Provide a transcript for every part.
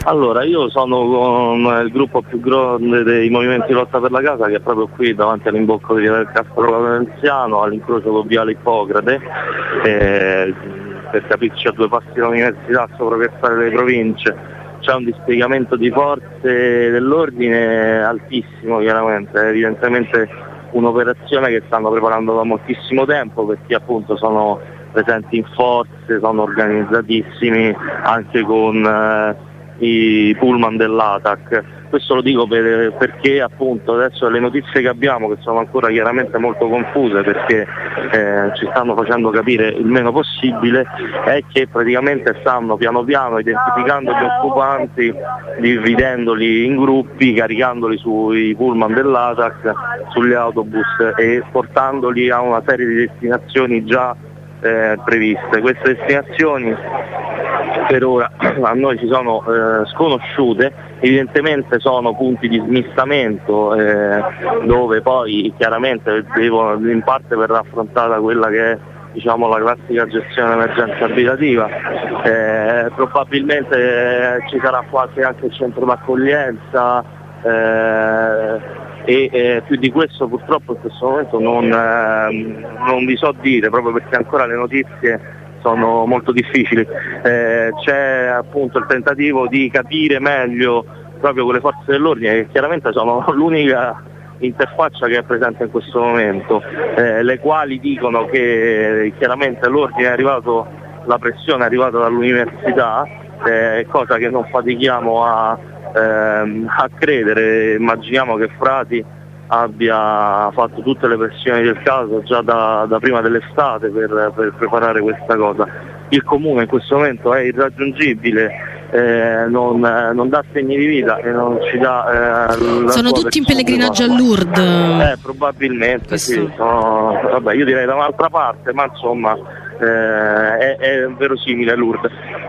Allora, io sono con il gruppo più grande dei movimenti lotta per la casa, che è proprio qui davanti all'imbocco di via del Castro Laverenziano, all'incrocio con viale Ippocrate, per capirci a 2 passi dall'università, sopra le province. C'è un dispiegamento di forze dell'ordine altissimo, chiaramente, è evidentemente un'operazione che stanno preparando da moltissimo tempo, perché appunto sono presenti in forze, sono organizzatissimi anche con i pullman dell'ATAC. Questo lo dico perché appunto adesso le notizie che abbiamo, che sono ancora chiaramente molto confuse perché ci stanno facendo capire il meno possibile, è che praticamente stanno piano piano identificando gli occupanti, dividendoli in gruppi, caricandoli sui pullman dell'ATAC, sugli autobus e portandoli a una serie di destinazioni già previste. Queste destinazioni per ora a noi ci sono sconosciute, evidentemente sono punti di smistamento dove poi chiaramente in parte verrà affrontata quella che è, diciamo, la classica gestione d'emergenza abitativa, probabilmente ci sarà quasi anche il centro d'accoglienza e più di questo purtroppo in questo momento non vi so dire, proprio perché ancora le notizie sono molto difficili. C'è appunto il tentativo di capire meglio proprio con le forze dell'ordine, che chiaramente sono l'unica interfaccia che è presente in questo momento, le quali dicono che chiaramente l'ordine è arrivato, la pressione è arrivata dall'università, cosa che non fatichiamo a credere. Immaginiamo che Frati abbia fatto tutte le pressioni del caso già da prima dell'estate per preparare questa cosa. Il comune in questo momento è irraggiungibile, non dà segni di vita e non ci dà sono tutti in pellegrinaggio a Lourdes, probabilmente questo. sì, vabbè, io direi da un'altra parte, ma insomma è verosimile Lourdes.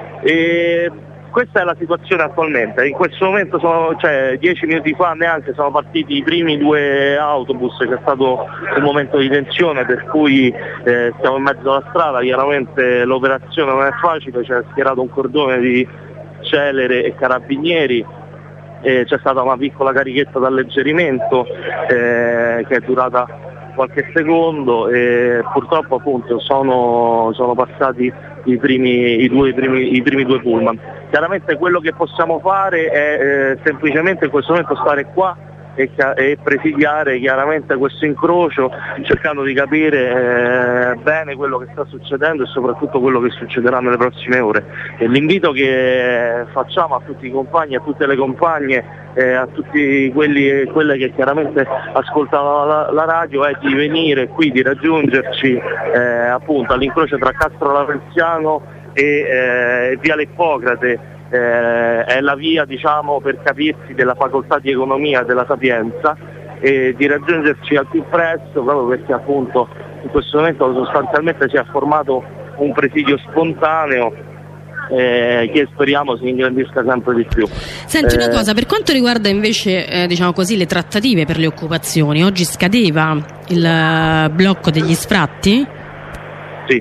Questa è la situazione attualmente. In questo momento 10 minuti fa neanche sono partiti i primi 2 autobus, c'è stato un momento di tensione per cui siamo in mezzo alla strada, chiaramente l'operazione non è facile, c'è schierato un cordone di celere e carabinieri, c'è stata una piccola carichetta d'alleggerimento che è durata qualche secondo e purtroppo appunto sono passati i primi 2 pullman. Chiaramente quello che possiamo fare è semplicemente in questo momento stare qua e presidiare chiaramente questo incrocio, cercando di capire bene quello che sta succedendo e soprattutto quello che succederà nelle prossime ore. E l'invito che facciamo a tutti i compagni, a tutte le compagne, a tutti quelli e quelle che chiaramente ascoltano la radio è di venire qui, di raggiungerci appunto all'incrocio tra Castro Laverenziano e viale Ippocrate. È la via, diciamo, per capirsi, della facoltà di economia della Sapienza, e di raggiungerci al più presto, proprio perché appunto in questo momento sostanzialmente si è formato un presidio spontaneo che speriamo si ingrandisca sempre di più. Senti una cosa, per quanto riguarda invece diciamo così le trattative per le occupazioni, oggi scadeva il blocco degli sfratti? Sì.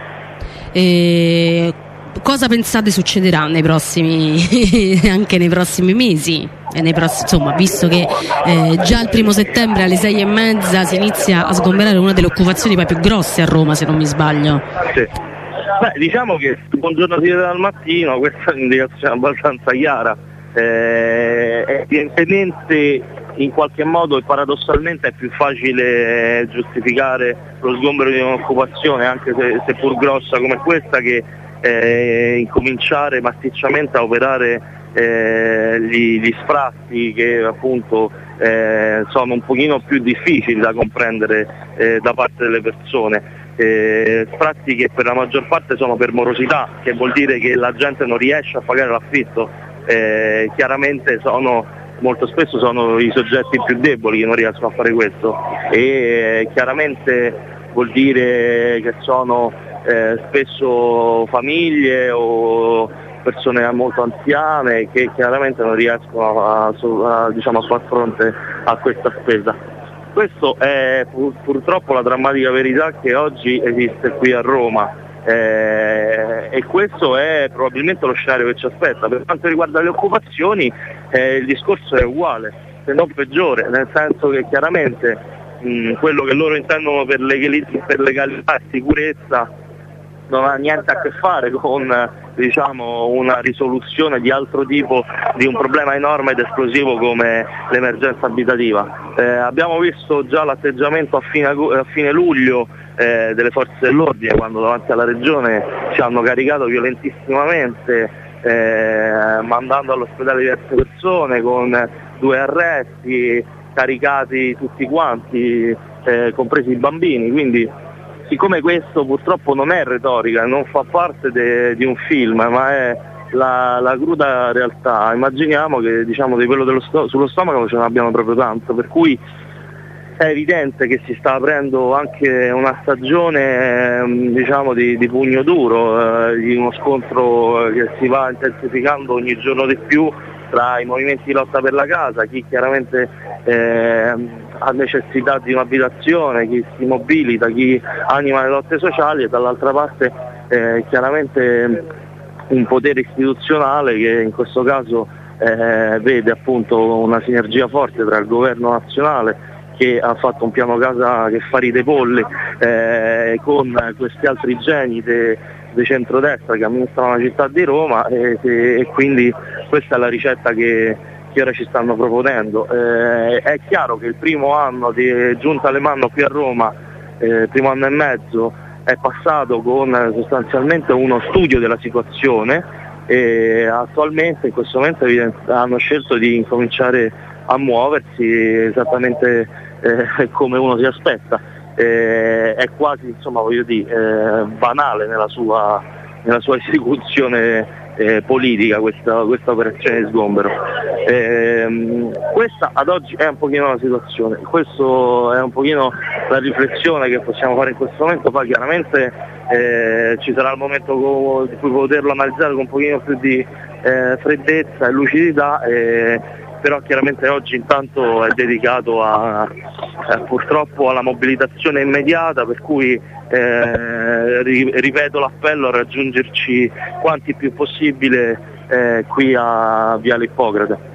Cosa pensate succederà anche nei prossimi mesi? Insomma, visto che già il 1° settembre alle 6:30 si inizia a sgomberare una delle occupazioni più grosse a Roma, se non mi sbaglio. Sì. Beh, diciamo che buongiorno si vede dal mattino, questa è un'indicazione abbastanza chiara. Evidentemente in qualche modo e paradossalmente è più facile giustificare lo sgombero di un'occupazione, anche seppur grossa come questa, che incominciare massicciamente a operare gli sfratti, che appunto sono un pochino più difficili da comprendere da parte delle persone, sfratti che per la maggior parte sono per morosità, che vuol dire che la gente non riesce a pagare l'affitto, chiaramente molto spesso sono i soggetti più deboli che non riescono a fare questo, e chiaramente vuol dire che sono spesso famiglie o persone molto anziane che chiaramente non riescono a far fronte a questa spesa. Questo è purtroppo la drammatica verità che oggi esiste qui a Roma. e questo è probabilmente lo scenario che ci aspetta. Per quanto riguarda le occupazioni il discorso è uguale, se non peggiore, nel senso che chiaramente quello che loro intendono per legalità e sicurezza non ha niente a che fare con una risoluzione di altro tipo di un problema enorme ed esplosivo come l'emergenza abitativa. Abbiamo visto già l'atteggiamento a fine luglio delle forze dell'ordine, quando davanti alla regione ci hanno caricato violentissimamente, mandando all'ospedale diverse persone con 2 arresti, caricati tutti quanti, compresi i bambini. Quindi, siccome questo purtroppo non è retorica, non fa parte di un film, ma è la cruda realtà, immaginiamo che di quello sullo stomaco ce ne abbiamo proprio tanto, per cui è evidente che si sta aprendo anche una stagione di pugno duro, di uno scontro che si va intensificando ogni giorno di più tra i movimenti di lotta per la casa, chi chiaramente ha necessità di un'abitazione, chi si mobilita, chi anima le lotte sociali, e dall'altra parte chiaramente un potere istituzionale che in questo caso vede appunto una sinergia forte tra il governo nazionale, che ha fatto un piano casa che fa ride polli, con questi altri geni di centrodestra che amministrano la città di Roma, e quindi questa è la ricetta che ora ci stanno proponendo. È chiaro che il primo anno di Giunta Alemanno qui a Roma, primo anno e mezzo, è passato con sostanzialmente uno studio della situazione, e attualmente in questo momento hanno scelto di incominciare a muoversi esattamente come uno si aspetta. È quasi banale nella sua esecuzione politica questa operazione di sgombero. Questa ad oggi è un pochino la situazione, questo è un pochino la riflessione che possiamo fare in questo momento. Poi chiaramente ci sarà il momento di cui poterlo analizzare con un pochino più di freddezza e lucidità, però chiaramente oggi intanto è dedicato purtroppo alla mobilitazione immediata, per cui ripeto l'appello a raggiungerci quanti più possibile qui a Viale Ippocrate.